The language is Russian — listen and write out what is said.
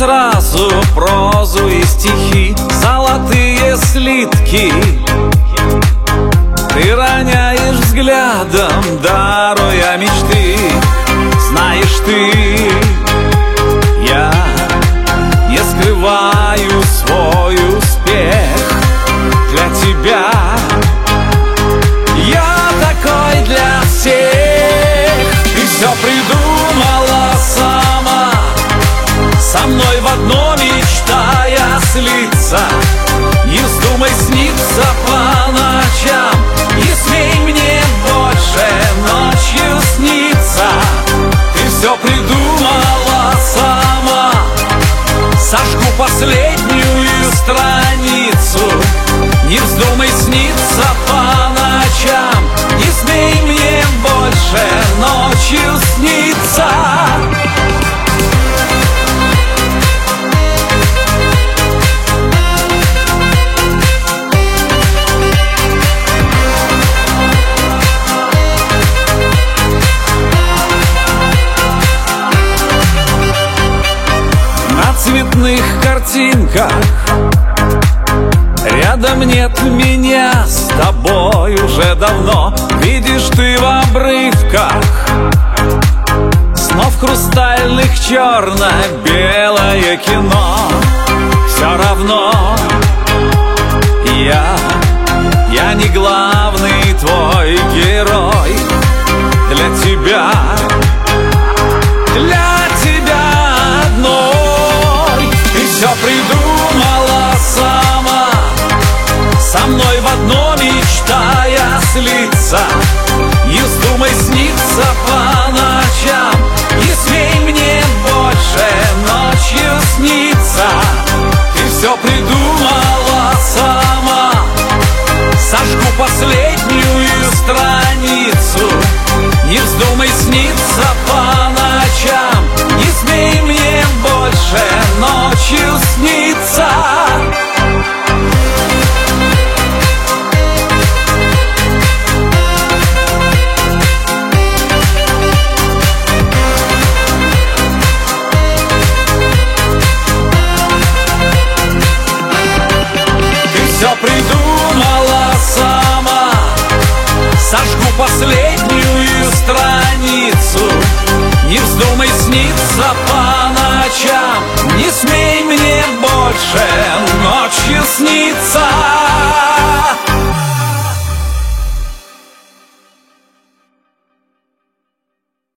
сразу прозу и стихи, золотые слитки. Ты роняешь взглядом, даруя мечты. Знаешь ты, я не скрываю свой успех. Для тебя я такой для всех. Ты все придумала сама, со мной в одно мечтая слиться. Не вздумай сниться по ночам, не смей мне больше ночью сниться. Ты все придумала сама, сожгу последнюю страницу. Не вздумай сниться по ночам, не смей мне больше ночью сниться. На цветных картинках рядом нет меня, с тобой уже давно. Видишь ты в обрывках снов хрустальных черно-белое кино. Все равно я не главный твой герой. Для тебя одной. Ты все придумала сама, со мной в одно мечтая слиться. Не вздумай сниться по ночам, не смей мне больше ночью сниться. Ты все придумала сама, сожгу последнюю страницу. Не вздумай сниться по ночам, не смей мне больше ночью сниться. Все придумала сама, сожгу последнюю страницу. Не вздумай сниться по ночам, не смей мне больше ночью сниться.